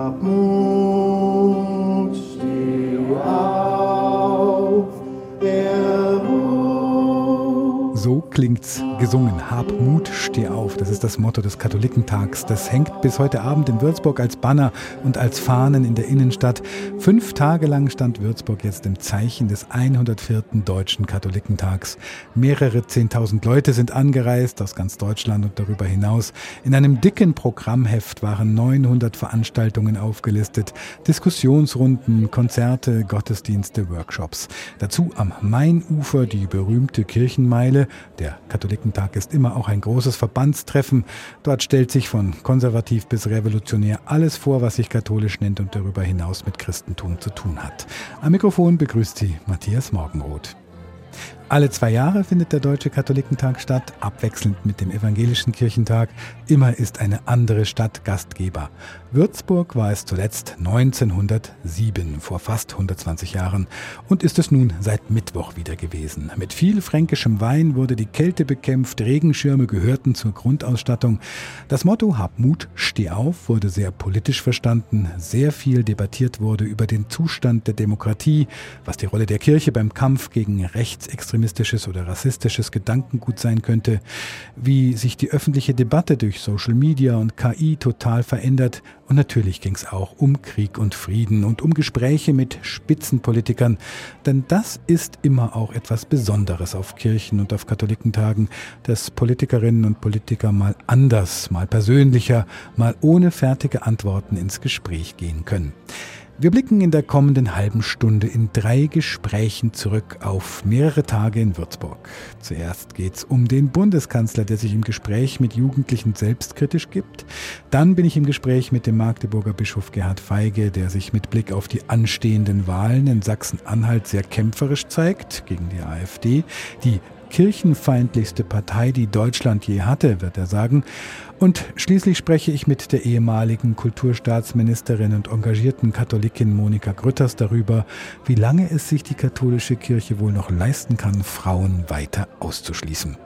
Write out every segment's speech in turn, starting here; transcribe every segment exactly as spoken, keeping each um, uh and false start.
Hab Mut, steh auf, er ruht. So klingt's gesungen. Hab Mut, steh auf. Das ist das Motto des Katholikentags. Das hängt bis heute Abend in Würzburg als Banner und als Fahnen in der Innenstadt. Fünf Tage lang stand Würzburg jetzt im Zeichen des hundertvierten Deutschen Katholikentags. Mehrere zehntausend Leute sind angereist aus ganz Deutschland und darüber hinaus. In einem dicken Programmheft waren neunhundert Veranstaltungen aufgelistet. Diskussionsrunden, Konzerte, Gottesdienste, Workshops. Dazu am Mainufer die berühmte Kirchenmeile. Der Katholikentag ist immer auch ein großes Verbandstreffen. Dort stellt sich von konservativ bis revolutionär alles vor, was sich katholisch nennt und darüber hinaus mit Christentum zu tun hat. Am Mikrofon begrüßt Sie Matthias Morgenroth. Alle zwei Jahre findet der Deutsche Katholikentag statt, abwechselnd mit dem Evangelischen Kirchentag. Immer ist eine andere Stadt Gastgeber. Würzburg war es zuletzt neunzehnhundertsieben, vor fast hundertzwanzig Jahren, und ist es nun seit Mittwoch wieder gewesen. Mit viel fränkischem Wein wurde die Kälte bekämpft, Regenschirme gehörten zur Grundausstattung. Das Motto Hab Mut, steh auf wurde sehr politisch verstanden. Sehr viel debattiert wurde über den Zustand der Demokratie, was die Rolle der Kirche beim Kampf gegen rechtsextremistisches oder rassistisches Gedankengut sein könnte, wie sich die öffentliche Debatte durch Social Media und K I total verändert. Und natürlich ging es auch um Krieg und Frieden und um Gespräche mit Spitzenpolitikern. Denn das ist immer auch etwas Besonderes auf Kirchen- und auf Katholikentagen, dass Politikerinnen und Politiker mal anders, mal persönlicher, mal ohne fertige Antworten ins Gespräch gehen können. Wir blicken in der kommenden halben Stunde in drei Gesprächen zurück auf mehrere Tage in Würzburg. Zuerst geht's um den Bundeskanzler, der sich im Gespräch mit Jugendlichen selbstkritisch gibt. Dann bin ich im Gespräch mit dem Magdeburger Bischof Gerhard Feige, der sich mit Blick auf die anstehenden Wahlen in Sachsen-Anhalt sehr kämpferisch zeigt gegen die AfD. Die kirchenfeindlichste Partei, die Deutschland je hatte, wird er sagen. Und schließlich spreche ich mit der ehemaligen Kulturstaatsministerin und engagierten Katholikin Monika Grütters darüber, wie lange es sich die katholische Kirche wohl noch leisten kann, Frauen weiter auszuschließen.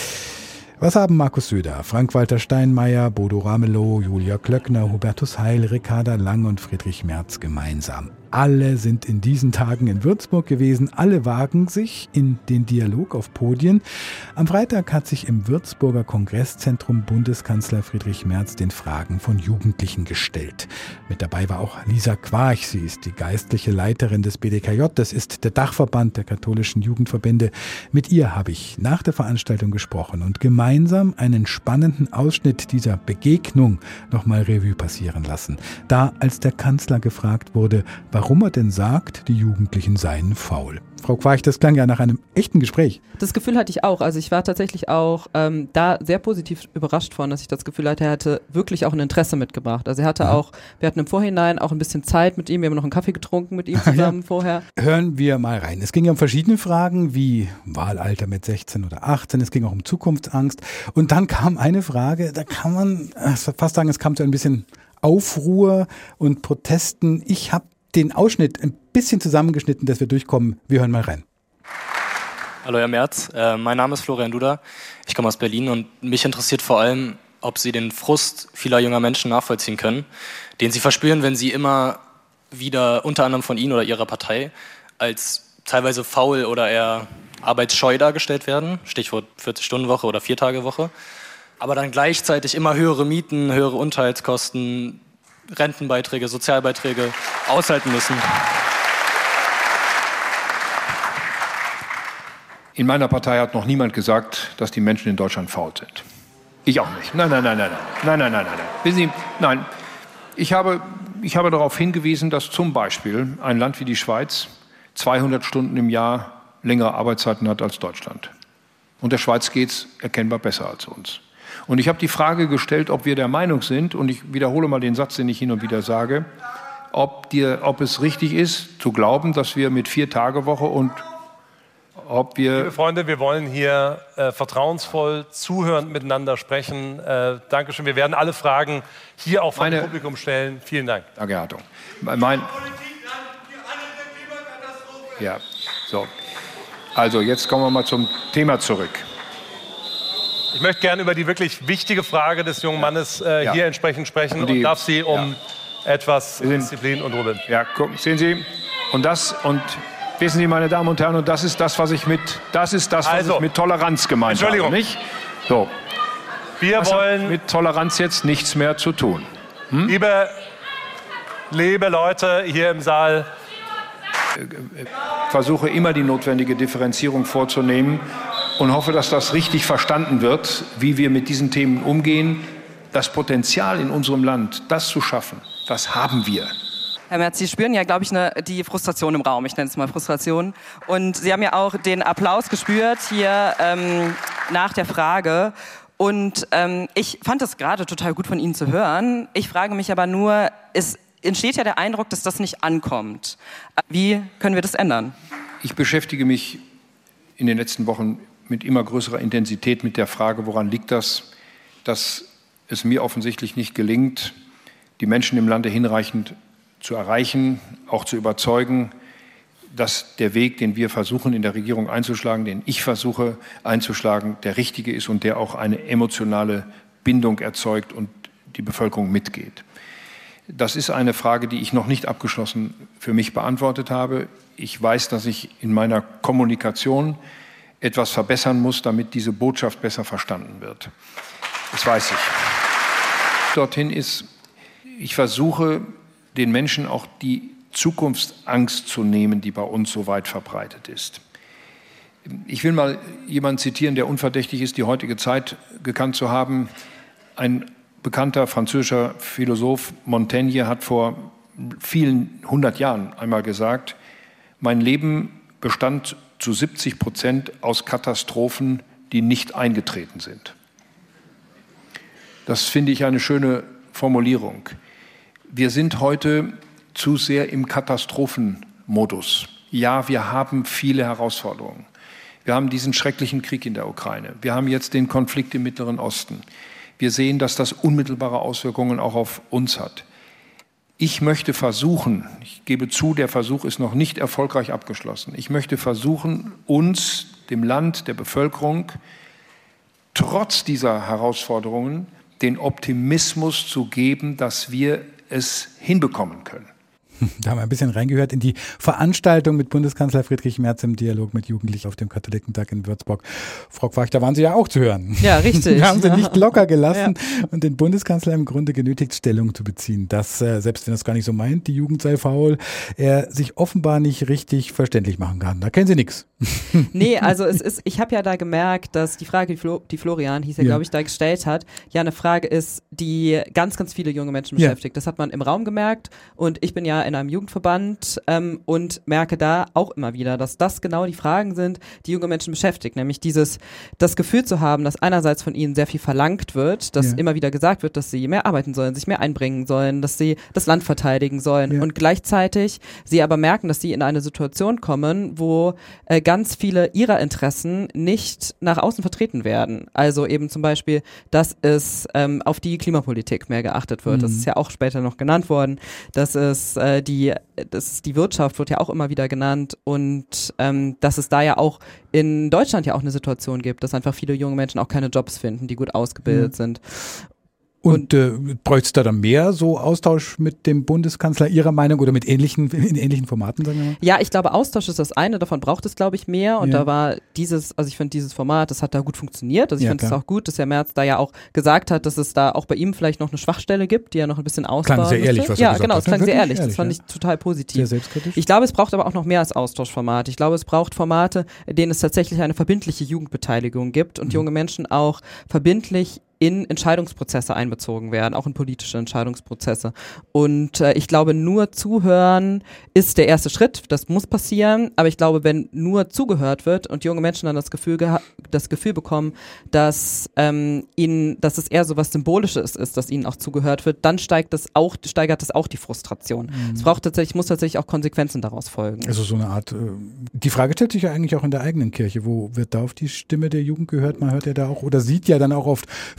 Was haben Markus Söder, Frank-Walter Steinmeier, Bodo Ramelow, Julia Klöckner, Hubertus Heil, Ricarda Lang und Friedrich Merz gemeinsam? Alle sind in diesen Tagen in Würzburg gewesen. Alle wagen sich in den Dialog auf Podien. Am Freitag hat sich im Würzburger Kongresszentrum Bundeskanzler Friedrich Merz den Fragen von Jugendlichen gestellt. Mit dabei war auch Lisa Quarch. Sie ist die geistliche Leiterin des B D K J. Das ist der Dachverband der katholischen Jugendverbände. Mit ihr habe ich nach der Veranstaltung gesprochen und gemeinsam einen spannenden Ausschnitt dieser Begegnung nochmal Revue passieren lassen. Da, als der Kanzler gefragt wurde, warum er denn sagt, die Jugendlichen seien faul. Frau Quarch, das klang ja nach einem echten Gespräch. Das Gefühl hatte ich auch. Also ich war tatsächlich auch ähm, da sehr positiv überrascht von, dass ich das Gefühl hatte, er hatte wirklich auch ein Interesse mitgebracht. Also er hatte ja. auch, wir hatten im Vorhinein auch ein bisschen Zeit mit ihm, wir haben noch einen Kaffee getrunken mit ihm zusammen ja. vorher. Hören wir mal rein. Es ging ja um verschiedene Fragen, wie Wahlalter mit sechzehn oder achtzehn, es ging auch um Zukunftsangst. Und dann kam eine Frage, da kann man fast sagen, es kam zu ein bisschen Aufruhr und Protesten. Ich habe den Ausschnitt ein bisschen zusammengeschnitten, dass wir durchkommen. Wir hören mal rein. Hallo Herr Merz, äh, mein Name ist Florian Duda, ich komme aus Berlin und mich interessiert vor allem, ob Sie den Frust vieler junger Menschen nachvollziehen können, den sie verspüren, wenn sie immer wieder unter anderem von Ihnen oder Ihrer Partei als teilweise faul oder eher arbeitsscheu dargestellt werden, Stichwort vierzig-Stunden-Woche oder Vier-Tage-Woche, aber dann gleichzeitig immer höhere Mieten, höhere Unterhaltskosten, Rentenbeiträge, Sozialbeiträge aushalten müssen. In meiner Partei hat noch niemand gesagt, dass die Menschen in Deutschland faul sind. Ich auch nicht. Nein, nein, nein, nein, nein, nein, nein, nein, nein. Wissen Sie, nein. Ich habe, ich habe darauf hingewiesen, dass zum Beispiel ein Land wie die Schweiz zweihundert Stunden im Jahr längere Arbeitszeiten hat als Deutschland. Und der Schweiz geht es erkennbar besser als uns. Und ich habe die Frage gestellt, ob wir der Meinung sind, und ich wiederhole mal den Satz, den ich hin und wieder sage, ob, dir, ob es richtig ist, zu glauben, dass wir mit Vier-Tage-Woche und ob wir... Liebe Freunde, wir wollen hier äh, vertrauensvoll, zuhörend miteinander sprechen. Äh, Dankeschön. Wir werden alle Fragen hier auch vom Publikum stellen. Vielen Dank. Danke, Herr Hartung. Mein, ja, so. Also, jetzt kommen wir mal zum Thema zurück. Ich möchte gerne über die wirklich wichtige Frage des jungen Mannes äh, ja. hier entsprechend sprechen und, die, und darf Sie um etwas Disziplin und Ruhe. Ja, gucken, sehen Sie, und das, und wissen Sie, meine Damen und Herren, und das ist das, was ich mit, das ist das, was Also, ich mit Toleranz gemeint Entschuldigung. habe, nicht? So. Wir Das wollen hat mit Toleranz jetzt nichts mehr zu tun. Hm? Liebe, liebe Leute hier im Saal, Ich versuche immer die notwendige Differenzierung vorzunehmen und hoffe, dass das richtig verstanden wird, wie wir mit diesen Themen umgehen. Das Potenzial in unserem Land, das zu schaffen, das haben wir. Herr Merz, Sie spüren ja, glaube ich, ne, die Frustration im Raum. Ich nenne es mal Frustration. Und Sie haben ja auch den Applaus gespürt hier ähm, nach der Frage. Und ähm, ich fand es gerade total gut von Ihnen zu hören. Ich frage mich aber nur, es entsteht ja der Eindruck, dass das nicht ankommt. Wie können wir das ändern? Ich beschäftige mich in den letzten Wochen mit immer größerer Intensität mit der Frage, woran liegt das, dass es mir offensichtlich nicht gelingt, die Menschen im Lande hinreichend zu erreichen, auch zu überzeugen, dass der Weg, den wir versuchen in der Regierung einzuschlagen, den ich versuche einzuschlagen, der richtige ist und der auch eine emotionale Bindung erzeugt und die Bevölkerung mitgeht. Das ist eine Frage, die ich noch nicht abgeschlossen für mich beantwortet habe. Ich weiß, dass ich in meiner Kommunikation etwas verbessern muss, damit diese Botschaft besser verstanden wird. Das weiß ich. Dorthin ist, ich versuche, den Menschen auch die Zukunftsangst zu nehmen, die bei uns so weit verbreitet ist. Ich will mal jemanden zitieren, der unverdächtig ist, die heutige Zeit gekannt zu haben. Ein bekannter französischer Philosoph, Montaigne, hat vor vielen hundert Jahren einmal gesagt, mein Leben bestand zu siebzig Prozent aus Katastrophen, die nicht eingetreten sind. Das finde ich eine schöne Formulierung. Wir sind heute zu sehr im Katastrophenmodus. Ja, wir haben viele Herausforderungen. Wir haben diesen schrecklichen Krieg in der Ukraine. Wir haben jetzt den Konflikt im Mittleren Osten. Wir sehen, dass das unmittelbare Auswirkungen auch auf uns hat. Ich möchte versuchen, ich gebe zu, der Versuch ist noch nicht erfolgreich abgeschlossen. Ich möchte versuchen, uns, dem Land, der Bevölkerung, trotz dieser Herausforderungen den Optimismus zu geben, dass wir es hinbekommen können. Da haben wir ein bisschen reingehört in die Veranstaltung mit Bundeskanzler Friedrich Merz im Dialog mit Jugendlichen auf dem Katholikentag in Würzburg. Frau Quach, da waren Sie ja auch zu hören. Ja, richtig. Da haben Sie nicht locker gelassen ja. und den Bundeskanzler im Grunde genötigt, Stellung zu beziehen. Dass, äh, selbst wenn er es gar nicht so meint, die Jugend sei faul, er sich offenbar nicht richtig verständlich machen kann. Da kennen Sie nichts. Nee, also es ist, ich habe ja da gemerkt, dass die Frage, die, Flo, die Florian hieß ja, ja. glaube ich, da gestellt hat, ja eine Frage ist, die ganz, ganz viele junge Menschen beschäftigt. Ja. Das hat man im Raum gemerkt und ich bin ja in einem Jugendverband ähm, und merke da auch immer wieder, dass das genau die Fragen sind, die junge Menschen beschäftigt, nämlich dieses, das Gefühl zu haben, dass einerseits von ihnen sehr viel verlangt wird, dass ja. immer wieder gesagt wird, dass sie mehr arbeiten sollen, sich mehr einbringen sollen, dass sie das Land verteidigen sollen ja. und gleichzeitig sie aber merken, dass sie in eine Situation kommen, wo äh, ganz viele ihrer Interessen nicht nach außen vertreten werden. Also eben zum Beispiel, dass es ähm, auf die Klimapolitik mehr geachtet wird. Mhm. Das ist ja auch später noch genannt worden, dass es äh, die Das ist die Wirtschaft, wird ja auch immer wieder genannt und ähm, dass es da ja auch in Deutschland ja auch eine Situation gibt, dass einfach viele junge Menschen auch keine Jobs finden, die gut ausgebildet mhm. sind. Und, und äh, bräuchte es da dann mehr so Austausch mit dem Bundeskanzler Ihrer Meinung oder mit ähnlichen, in ähnlichen Formaten, sagen wir mal? Ja, ich glaube, Austausch ist das eine, davon braucht es, glaube ich, mehr. Und ja. da war dieses, also ich finde dieses Format, das hat da gut funktioniert. Also ich ja, finde es auch gut, dass Herr Merz da ja auch gesagt hat, dass es da auch bei ihm vielleicht noch eine Schwachstelle gibt, die er noch ein bisschen ausbauen Klang sehr müsste. ehrlich, was Ja, er gesagt genau, hat. es klang Ja, sehr ehrlich. ehrlich. Das fand ja. ich total positiv. Sehr selbstkritisch. Ich glaube, es braucht aber auch noch mehr als Austauschformat. Ich glaube, es braucht Formate, in denen es tatsächlich eine verbindliche Jugendbeteiligung gibt und mhm. junge Menschen auch verbindlich in Entscheidungsprozesse einbezogen werden, auch in politische Entscheidungsprozesse. Und äh, ich glaube, nur zuhören ist der erste Schritt, das muss passieren, aber ich glaube, wenn nur zugehört wird und junge Menschen dann das Gefühl, geha- das Gefühl bekommen, dass ähm, ihnen, dass es eher so was Symbolisches ist, dass ihnen auch zugehört wird, dann steigt das auch, steigert das auch die Frustration. Mhm. Es braucht tatsächlich, muss tatsächlich auch Konsequenzen daraus folgen. Also so eine Art, äh, die Frage stellt sich ja eigentlich auch in der eigenen Kirche, wo wird da auf die Stimme der Jugend gehört? Man hört ja da auch oder sieht ja dann auch oft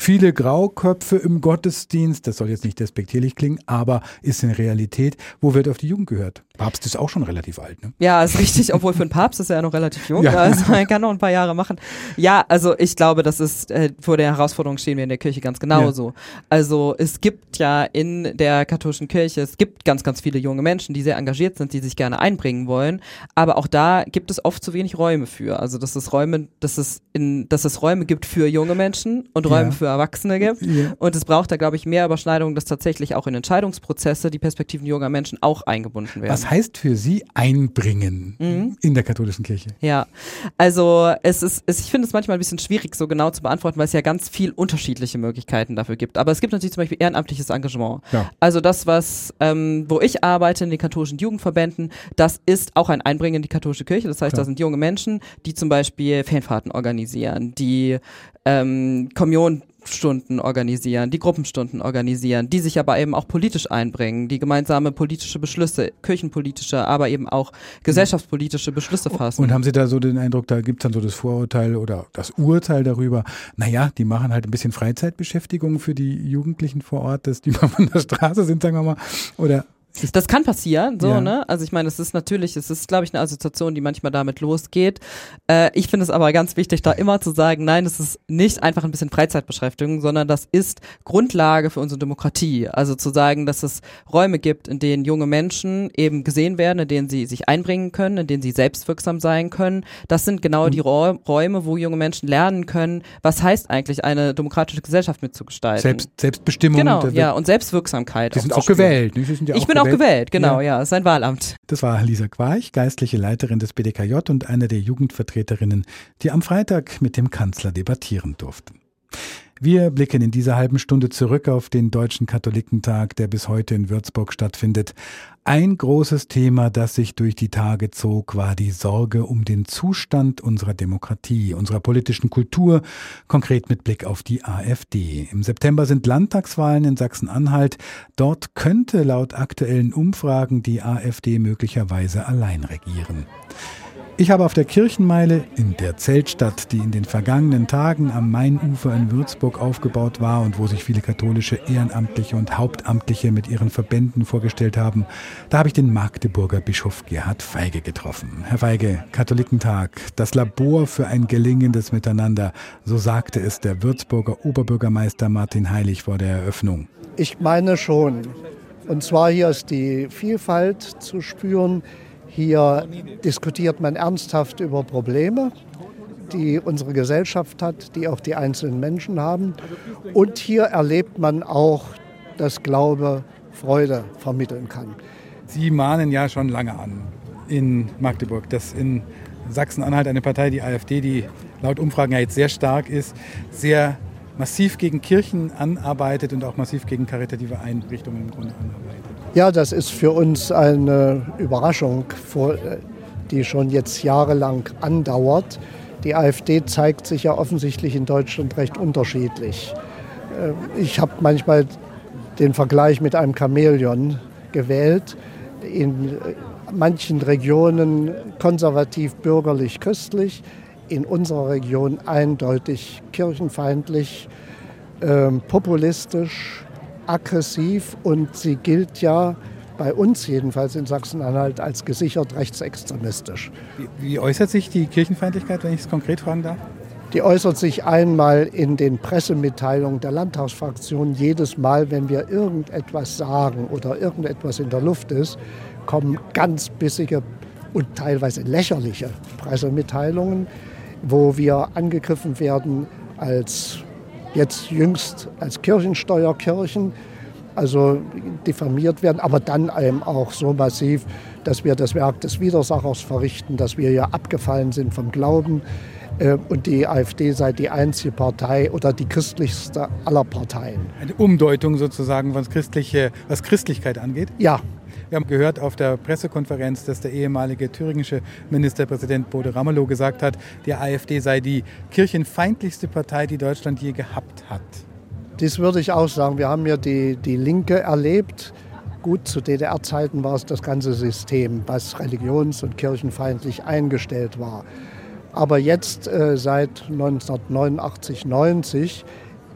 viele Grauköpfe im Gottesdienst, das soll jetzt nicht despektierlich klingen, aber ist in Realität, wo wird auf die Jugend gehört? Papst ist auch schon relativ alt, ne? Ja, ist richtig, obwohl für einen Papst ist er ja noch relativ jung, Ja. also er kann noch ein paar Jahre machen. Ja, also ich glaube, das ist, äh, vor der Herausforderung stehen wir in der Kirche ganz genauso. Ja. Also es gibt ja in der katholischen Kirche, es gibt ganz, ganz viele junge Menschen, die sehr engagiert sind, die sich gerne einbringen wollen, aber auch da gibt es oft zu wenig Räume für. Also dass es Räume, dass es in, dass es Räume gibt für junge Menschen und Räume ja. für Erwachsene gibt. Ja. Und es braucht da, glaube ich, mehr Überschneidungen, dass tatsächlich auch in Entscheidungsprozesse die Perspektiven junger Menschen auch eingebunden werden. Was heißt für Sie einbringen mhm. in der katholischen Kirche? Ja, also es ist, es, ich finde es manchmal ein bisschen schwierig, so genau zu beantworten, weil es ja ganz viel unterschiedliche Möglichkeiten dafür gibt. Aber es gibt natürlich zum Beispiel ehrenamtliches Engagement. Ja. Also das, was, ähm, wo ich arbeite in den katholischen Jugendverbänden, das ist auch ein Einbringen in die katholische Kirche. Das heißt, ja. da sind junge Menschen, die zum Beispiel Fanfahrten organisieren, die ähm, Kommunion Stunden organisieren, die Gruppenstunden organisieren, die sich aber eben auch politisch einbringen, die gemeinsame politische Beschlüsse, kirchenpolitische, aber eben auch gesellschaftspolitische Beschlüsse fassen. Und haben Sie da so den Eindruck, da gibt es dann so das Vorurteil oder das Urteil darüber, naja, die machen halt ein bisschen Freizeitbeschäftigung für die Jugendlichen vor Ort, dass die mal von der Straße sind, sagen wir mal, oder... Das kann passieren, so, ja. ne? Also ich meine, es ist natürlich, es ist, glaube ich, eine Assoziation, die manchmal damit losgeht. Äh, ich finde es aber ganz wichtig, da immer zu sagen, nein, es ist nicht einfach ein bisschen Freizeitbeschäftigung, sondern das ist Grundlage für unsere Demokratie. Also zu sagen, dass es Räume gibt, in denen junge Menschen eben gesehen werden, in denen sie sich einbringen können, in denen sie selbstwirksam sein können. Das sind genau mhm. die Räume, wo junge Menschen lernen können, was heißt eigentlich, eine demokratische Gesellschaft mitzugestalten. Selbst, Selbstbestimmung. Genau, ja, und Selbstwirksamkeit. Sie sind auch gewählt. Sie sind ja ich auch bin gewählt. auch gewählt, genau, ja, ist ein Wahlamt. Das war Lisa Quarch, geistliche Leiterin des B D K J und eine der Jugendvertreterinnen, die am Freitag mit dem Kanzler debattieren durfte. Wir blicken in dieser halben Stunde zurück auf den Deutschen Katholikentag, der bis heute in Würzburg stattfindet. Ein großes Thema, das sich durch die Tage zog, war die Sorge um den Zustand unserer Demokratie, unserer politischen Kultur, konkret mit Blick auf die AfD. Im September sind Landtagswahlen in Sachsen-Anhalt. Dort könnte laut aktuellen Umfragen die AfD möglicherweise allein regieren. Ich habe auf der Kirchenmeile in der Zeltstadt, die in den vergangenen Tagen am Mainufer in Würzburg aufgebaut war und wo sich viele katholische Ehrenamtliche und Hauptamtliche mit ihren Verbänden vorgestellt haben, da habe ich den Magdeburger Bischof Gerhard Feige getroffen. Herr Feige, Katholikentag, das Labor für ein gelingendes Miteinander, so sagte es der Würzburger Oberbürgermeister Martin Heilig vor der Eröffnung. Ich meine schon. Und zwar hier ist die Vielfalt zu spüren. Hier diskutiert man ernsthaft über Probleme, die unsere Gesellschaft hat, die auch die einzelnen Menschen haben. Und hier erlebt man auch, dass Glaube Freude vermitteln kann. Sie mahnen ja schon lange an in Magdeburg, dass in Sachsen-Anhalt eine Partei, die AfD, die laut Umfragen ja jetzt sehr stark ist, sehr massiv gegen Kirchen anarbeitet und auch massiv gegen karitative Einrichtungen im Grunde anarbeitet. Ja, das ist für uns eine Überraschung, die schon jetzt jahrelang andauert. Die AfD zeigt sich ja offensichtlich in Deutschland recht unterschiedlich. Ich habe manchmal den Vergleich mit einem Chamäleon gewählt. In manchen Regionen konservativ, bürgerlich, christlich, in unserer Region eindeutig kirchenfeindlich, äh, populistisch, aggressiv, und sie gilt ja bei uns jedenfalls in Sachsen-Anhalt als gesichert rechtsextremistisch. Wie, wie äußert sich die Kirchenfeindlichkeit, wenn ich es konkret fragen darf? Die äußert sich einmal in den Pressemitteilungen der Landtagsfraktion. Jedes Mal, wenn wir irgendetwas sagen oder irgendetwas in der Luft ist, kommen ganz bissige und teilweise lächerliche Pressemitteilungen, wo wir angegriffen werden als jetzt jüngst als Kirchensteuerkirchen, also diffamiert werden, aber dann eben auch so massiv, dass wir das Werk des Widersachers verrichten, dass wir ja abgefallen sind vom Glauben und die AfD sei die einzige Partei oder die christlichste aller Parteien. Eine Umdeutung sozusagen, was, christliche, was Christlichkeit angeht? Ja. Wir haben gehört auf der Pressekonferenz, dass der ehemalige thüringische Ministerpräsident Bode Ramelow gesagt hat, die AfD sei die kirchenfeindlichste Partei, die Deutschland je gehabt hat. Dies würde ich auch sagen. Wir haben ja die, die Linke erlebt. Gut, zu D D R-Zeiten war es das ganze System, was religions- und kirchenfeindlich eingestellt war. Aber jetzt äh, seit neunzehnhundertneunundachtzig, neunzig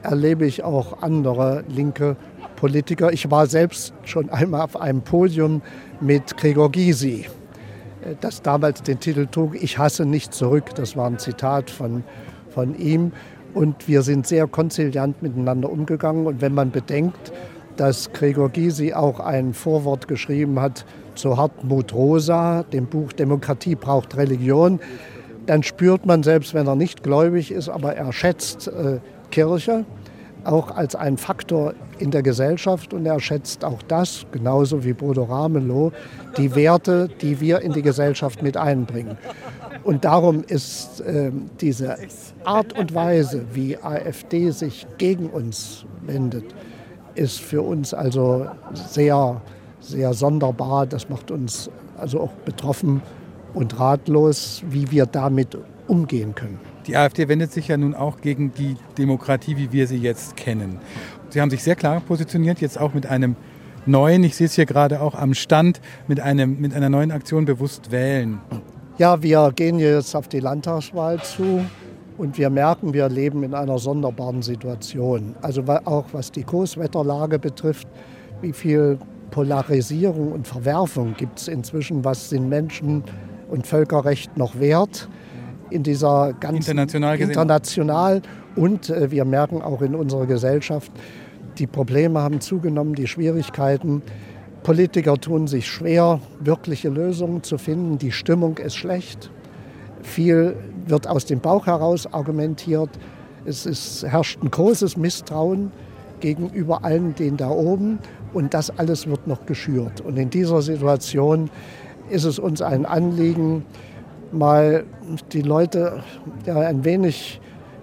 erlebe ich auch andere linke Politiker. Ich war selbst schon einmal auf einem Podium mit Gregor Gysi, das damals den Titel trug, Ich hasse nicht zurück. Das war ein Zitat von, von ihm. Und wir sind sehr konziliant miteinander umgegangen. Und wenn man bedenkt, dass Gregor Gysi auch ein Vorwort geschrieben hat zu Hartmut Rosa, dem Buch Demokratie braucht Religion, dann spürt man, selbst wenn er nicht gläubig ist, aber er schätzt äh, Kirche auch als einen Faktor in der Gesellschaft und er schätzt auch das, genauso wie Bodo Ramelow, die Werte, die wir in die Gesellschaft mit einbringen. Und darum ist äh, diese Art und Weise, wie AfD sich gegen uns wendet, ist für uns also sehr, sehr sonderbar. Das macht uns also auch betroffen und ratlos, wie wir damit umgehen können. Die AfD wendet sich ja nun auch gegen die Demokratie, wie wir sie jetzt kennen. Sie haben sich sehr klar positioniert, jetzt auch mit einem neuen, ich sehe es hier gerade auch am Stand, mit, einem, mit einer neuen Aktion Bewusst wählen. Ja, wir gehen jetzt auf die Landtagswahl zu und wir merken, wir leben in einer sonderbaren Situation. Also auch was die Großwetterlage betrifft, wie viel Polarisierung und Verwerfung gibt es inzwischen, was sind Menschen und Völkerrecht noch wert in dieser ganzen international, international und äh, wir merken auch in unserer Gesellschaft, die Probleme haben zugenommen, die Schwierigkeiten. Politiker tun sich schwer, wirkliche Lösungen zu finden. Die Stimmung ist schlecht. Viel wird aus dem Bauch heraus argumentiert. Es ist, herrscht ein großes Misstrauen gegenüber allen denen da oben. Und das alles wird noch geschürt. Und in dieser Situation ist es uns ein Anliegen, mal die Leute ja, ein wenig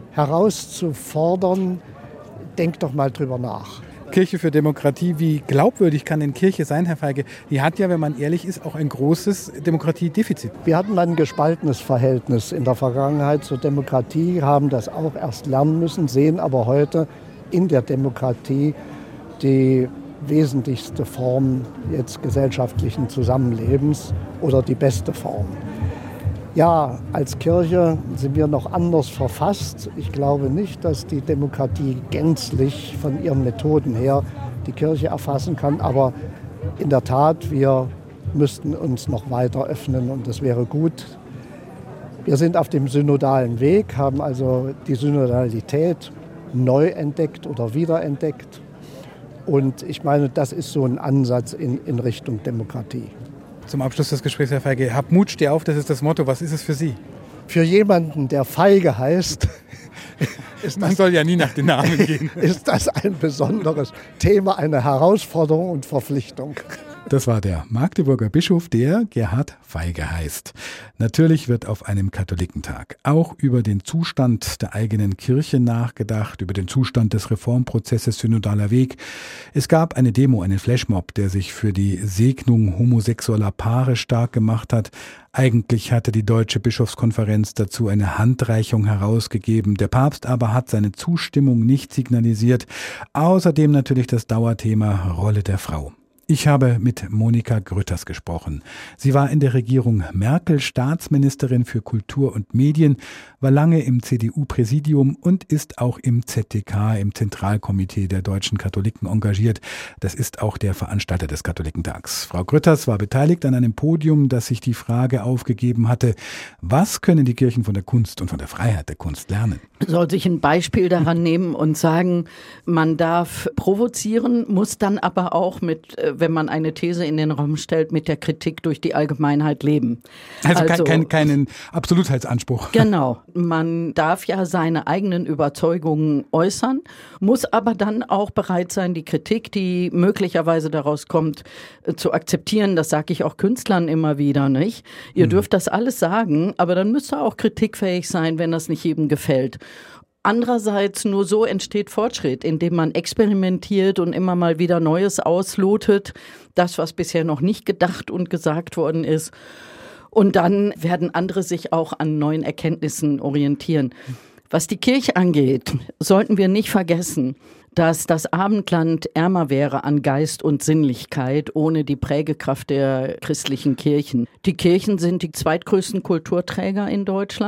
herauszufordern. Denkt doch mal drüber nach. Kirche für Demokratie, wie glaubwürdig kann denn Kirche sein, Herr Feige? Die hat ja, wenn man ehrlich ist, auch ein großes Demokratiedefizit. Wir hatten ein gespaltenes Verhältnis in der Vergangenheit zur Demokratie, haben das auch erst lernen müssen, sehen aber heute in der Demokratie die wesentlichste Form jetzt gesellschaftlichen Zusammenlebens oder die beste Form. Ja, als Kirche sind wir noch anders verfasst. Ich glaube nicht, dass die Demokratie gänzlich von ihren Methoden her die Kirche erfassen kann. Aber in der Tat, wir müssten uns noch weiter öffnen und das wäre gut. Wir sind auf dem synodalen Weg, haben also die Synodalität neu entdeckt oder wiederentdeckt. Und ich meine, das ist so ein Ansatz in, in Richtung Demokratie. Zum Abschluss des Gesprächs, Herr Feige, hab Mut, steh auf, das ist das Motto. Was ist es für Sie? Für jemanden, der Feige heißt, ist Man das, soll ja nie nach den Namen gehen. ist das ein besonderes Thema, eine Herausforderung und Verpflichtung. Das war der Magdeburger Bischof, der Gerhard Feige heißt. Natürlich wird auf einem Katholikentag auch über den Zustand der eigenen Kirche nachgedacht, über den Zustand des Reformprozesses Synodaler Weg. Es gab eine Demo, einen Flashmob, der sich für die Segnung homosexueller Paare stark gemacht hat. Eigentlich hatte die Deutsche Bischofskonferenz dazu eine Handreichung herausgegeben. Der Papst aber hat seine Zustimmung nicht signalisiert. Außerdem natürlich das Dauerthema Rolle der Frau. Ich habe mit Monika Grütters gesprochen. Sie war in der Regierung Merkel Staatsministerin für Kultur und Medien, war lange im C D U-Präsidium und ist auch im Z D K, im Zentralkomitee der deutschen Katholiken, engagiert. Das ist auch der Veranstalter des Katholikentags. Frau Grütters war beteiligt an einem Podium, das sich die Frage aufgegeben hatte, was können die Kirchen von der Kunst und von der Freiheit der Kunst lernen? Soll sich ein Beispiel daran nehmen und sagen, man darf provozieren, muss dann aber auch mit, wenn man eine These in den Raum stellt, mit der Kritik durch die Allgemeinheit leben. Also, also kein, keinen Absolutheitsanspruch. Genau. Man darf ja seine eigenen Überzeugungen äußern, muss aber dann auch bereit sein, die Kritik, die möglicherweise daraus kommt, zu akzeptieren. Das sage ich auch Künstlern immer wieder, nicht? Ihr mhm. dürft das alles sagen, aber dann müsst ihr auch kritikfähig sein, wenn das nicht jedem gefällt. Andererseits, nur so entsteht Fortschritt, indem man experimentiert und immer mal wieder Neues auslotet, das, was bisher noch nicht gedacht und gesagt worden ist. Und dann werden andere sich auch an neuen Erkenntnissen orientieren. Was die Kirche angeht, sollten wir nicht vergessen, dass das Abendland ärmer wäre an Geist und Sinnlichkeit ohne die Prägekraft der christlichen Kirchen. Die Kirchen sind die zweitgrößten Kulturträger in Deutschland.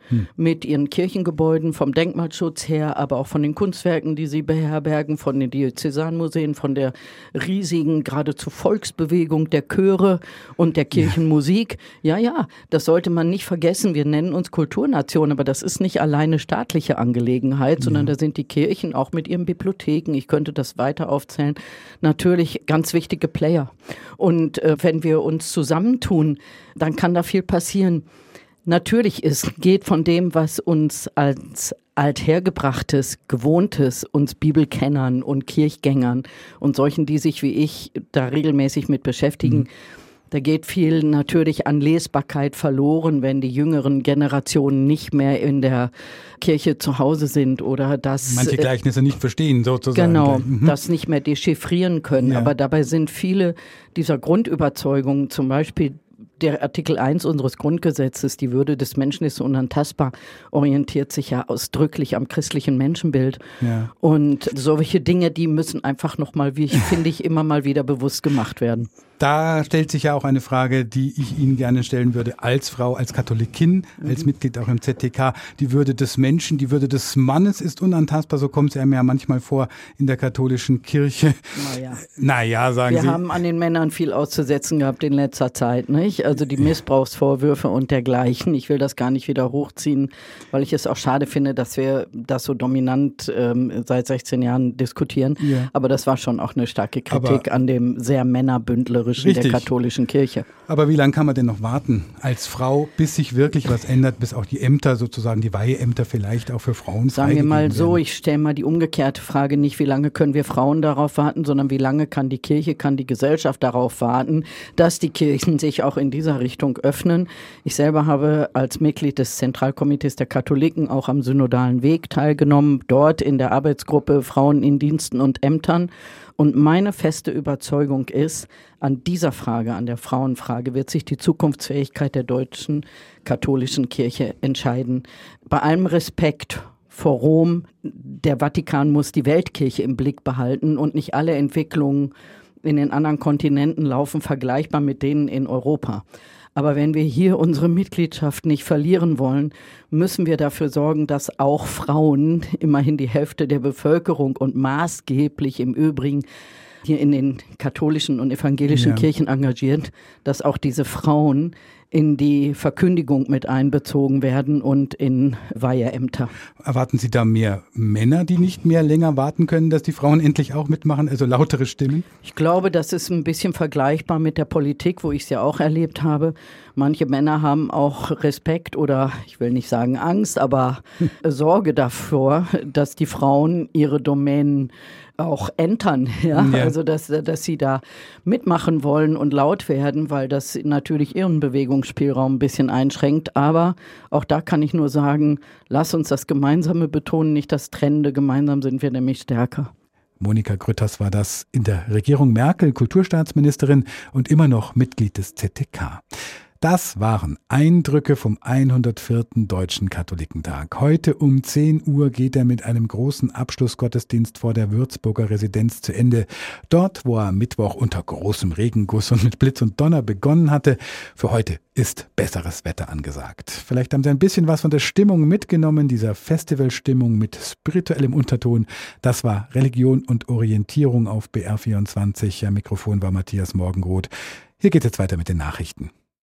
hm. mit ihren Kirchengebäuden, vom Denkmalschutz her, aber auch von den Kunstwerken, die sie beherbergen, von den Diözesanmuseen, von der riesigen, geradezu Volksbewegung der Chöre und der Kirchenmusik. Ja, ja, das sollte man nicht vergessen. Wir nennen uns Kulturnation, aber das ist nicht alleine staatliche Angelegenheit, sondern ja. da sind die Kirchen auch mit ihren Bibliotheken, ich könnte das weiter aufzählen, natürlich ganz wichtige Player. Und äh, wenn wir uns zusammentun, dann kann da viel passieren. Natürlich ist, geht von dem, was uns als althergebrachtes, gewohntes, uns Bibelkennern und Kirchgängern und solchen, die sich wie ich da regelmäßig mit beschäftigen, mhm. da geht viel natürlich an Lesbarkeit verloren, wenn die jüngeren Generationen nicht mehr in der Kirche zu Hause sind oder das manche Gleichnisse nicht verstehen sozusagen. Genau, mhm. das nicht mehr dechiffrieren können. Ja. Aber dabei sind viele dieser Grundüberzeugungen, zum Beispiel der Artikel eins unseres Grundgesetzes, die Würde des Menschen ist unantastbar, orientiert sich ja ausdrücklich am christlichen Menschenbild. Ja. Und solche Dinge, die müssen einfach nochmal, wie ich finde ich, immer mal wieder bewusst gemacht werden. Da stellt sich ja auch eine Frage, die ich Ihnen gerne stellen würde, als Frau, als Katholikin, als mhm. Mitglied auch im Z T K. Die Würde des Menschen, die Würde des Mannes ist unantastbar, so kommt es einem ja manchmal vor in der katholischen Kirche. Naja, naja sagen Wir Sie. Wir haben an den Männern viel auszusetzen gehabt in letzter Zeit, nicht? Also die Missbrauchsvorwürfe und dergleichen. Ich will das gar nicht wieder hochziehen, weil ich es auch schade finde, dass wir das so dominant ähm, seit sechzehn Jahren diskutieren. Ja. Aber das war schon auch eine starke Kritik Aber an dem sehr männerbündlerischen Richtig. der katholischen Kirche. Aber wie lange kann man denn noch warten als Frau, bis sich wirklich was ändert, bis auch die Ämter sozusagen, die Weiheämter vielleicht auch für Frauen Sagen wir mal so, werden? Ich stelle mal die umgekehrte Frage, nicht wie lange können wir Frauen darauf warten, sondern wie lange kann die Kirche, kann die Gesellschaft darauf warten, dass die Kirchen sich auch in dieser Richtung öffnen. Ich selber habe als Mitglied des Zentralkomitees der Katholiken auch am synodalen Weg teilgenommen, dort in der Arbeitsgruppe Frauen in Diensten und Ämtern. Und meine feste Überzeugung ist, an dieser Frage, an der Frauenfrage, wird sich die Zukunftsfähigkeit der deutschen katholischen Kirche entscheiden. Bei allem Respekt vor Rom, der Vatikan muss die Weltkirche im Blick behalten und nicht alle Entwicklungen in den anderen Kontinenten laufen vergleichbar mit denen in Europa. Aber wenn wir hier unsere Mitgliedschaft nicht verlieren wollen, müssen wir dafür sorgen, dass auch Frauen, immerhin die Hälfte der Bevölkerung und maßgeblich im Übrigen hier in den katholischen und evangelischen ja. Kirchen engagiert, dass auch diese Frauen in die Verkündigung mit einbezogen werden und in Weiheämter. Erwarten Sie da mehr Männer, die nicht mehr länger warten können, dass die Frauen endlich auch mitmachen, also lautere Stimmen? Ich glaube, das ist ein bisschen vergleichbar mit der Politik, wo ich es ja auch erlebt habe. Manche Männer haben auch Respekt oder, ich will nicht sagen Angst, aber Sorge davor, dass die Frauen ihre Domänen auch entern, ja? ja. Also dass, dass sie da mitmachen wollen und laut werden, weil das natürlich ihren Bewegungsspielraum ein bisschen einschränkt. Aber auch da kann ich nur sagen, lass uns das Gemeinsame betonen, nicht das Trennende. Gemeinsam sind wir nämlich stärker. Monika Grütters war das in der Regierung Merkel, Kulturstaatsministerin und immer noch Mitglied des Z T K. Das waren Eindrücke vom hundertvierten Deutschen Katholikentag. Heute um zehn Uhr geht er mit einem großen Abschlussgottesdienst vor der Würzburger Residenz zu Ende. Dort, wo er am Mittwoch unter großem Regenguss und mit Blitz und Donner begonnen hatte. Für heute ist besseres Wetter angesagt. Vielleicht haben Sie ein bisschen was von der Stimmung mitgenommen, dieser Festivalstimmung mit spirituellem Unterton. Das war Religion und Orientierung auf B R vierundzwanzig. Am Mikrofon war Matthias Morgenroth. Hier geht es jetzt weiter mit den Nachrichten.